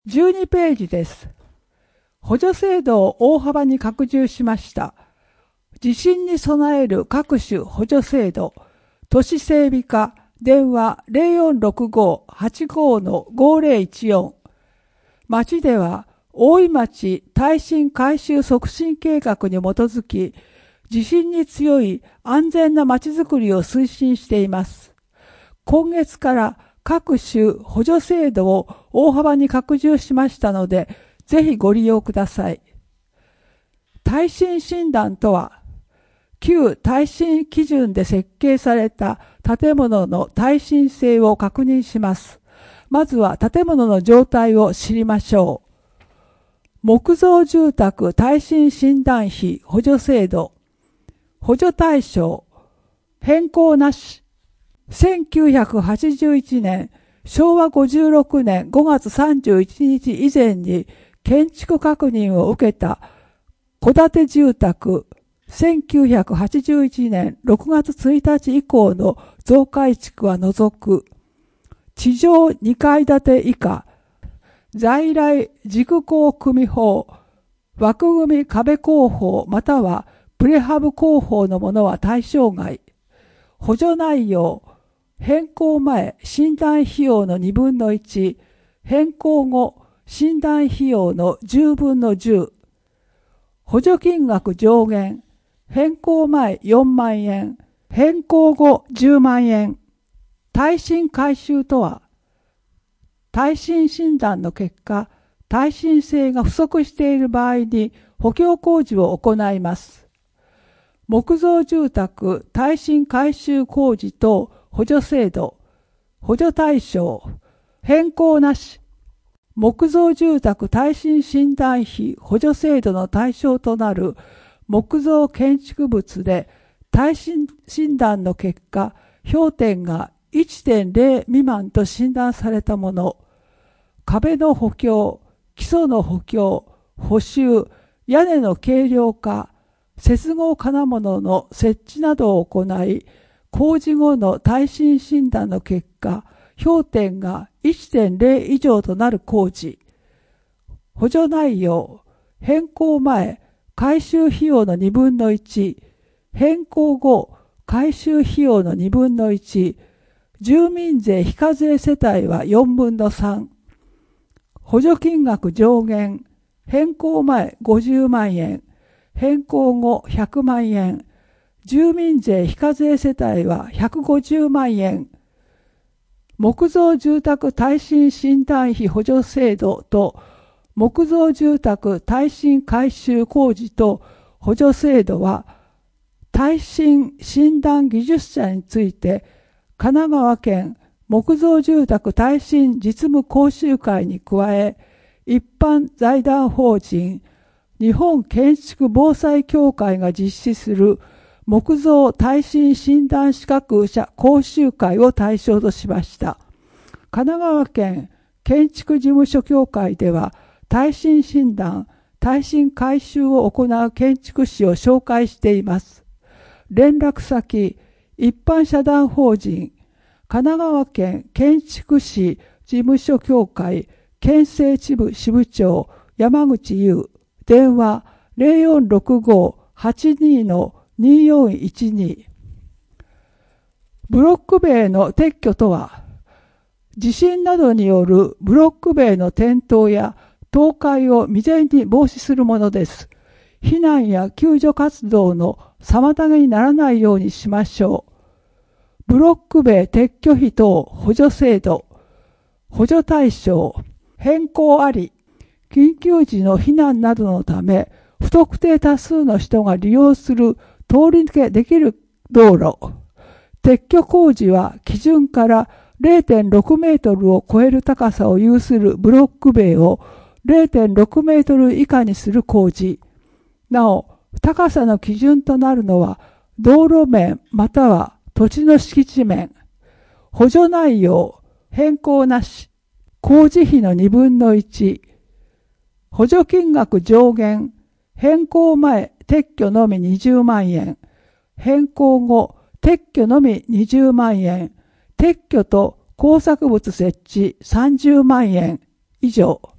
12ページです。補助制度を大幅に拡充しました。地震に備える各種補助制度、都市整備課、電話 0465-85-5014。町では、大井町耐震改修促進計画に基づき、地震に強い安全な町づくりを推進しています。今月から各種補助制度を大幅に拡充しましたので、ぜひご利用ください。耐震診断とは、旧耐震基準で設計された建物の耐震性を確認します。まずは建物の状態を知りましょう。木造住宅耐震診断費補助制度、補助対象、変更なし。1981年、昭和56年5月31日以前に建築確認を受けた戸建て住宅、1981年6月1日以降の増改築は除く、地上2階建て以下、在来軸工組法、枠組み壁工法またはプレハブ工法のものは対象外。補助内容、変更前診断費用の2分の1、変更後診断費用の10分の10。補助金額上限、変更前4万円、変更後10万円。耐震改修とは、耐震診断の結果、耐震性が不足している場合に補強工事を行います。木造住宅耐震改修工事等補助制度、補助対象、変更なし。木造住宅耐震診断費補助制度の対象となる木造建築物で耐震診断の結果、評点が 1.0 未満と診断されたもの、壁の補強、基礎の補強、補修、屋根の軽量化、接合金物の設置などを行い、工事後の耐震診断の結果、評点が 1.0 以上となる工事。補助内容、変更前、改修費用の2分の1、変更後、改修費用の2分の1、住民税非課税世帯は4分の3。補助金額上限、変更前50万円、変更後100万円、住民税非課税世帯は150万円。木造住宅耐震診断費補助制度と木造住宅耐震改修工事と補助制度は、耐震診断技術者について神奈川県木造住宅耐震実務講習会に加え、一般財団法人日本建築防災協会が実施する木造耐震診断資格者講習会を対象としました。神奈川県建築事務所協会では、耐震診断、耐震改修を行う建築士を紹介しています。連絡先、一般社団法人、神奈川県建築士事務所協会、県政支部支部長、山口優、電話 0465-82-2412。ブロック塀の撤去とは、地震などによるブロック塀の転倒や倒壊を未然に防止するものです。避難や救助活動の妨げにならないようにしましょう。ブロック塀撤去費等補助制度、補助対象、変更あり、緊急時の避難などのため、不特定多数の人が利用する通り抜けできる道路。撤去工事は基準から 0.6 メートルを超える高さを有するブロック塀を 0.6 メートル以下にする工事。なお、高さの基準となるのは道路面または土地の敷地面。補助内容、変更なし。工事費の2分の1。補助金額上限、変更前撤去のみ20万円、変更後撤去のみ20万円、撤去と工作物設置30万円以上。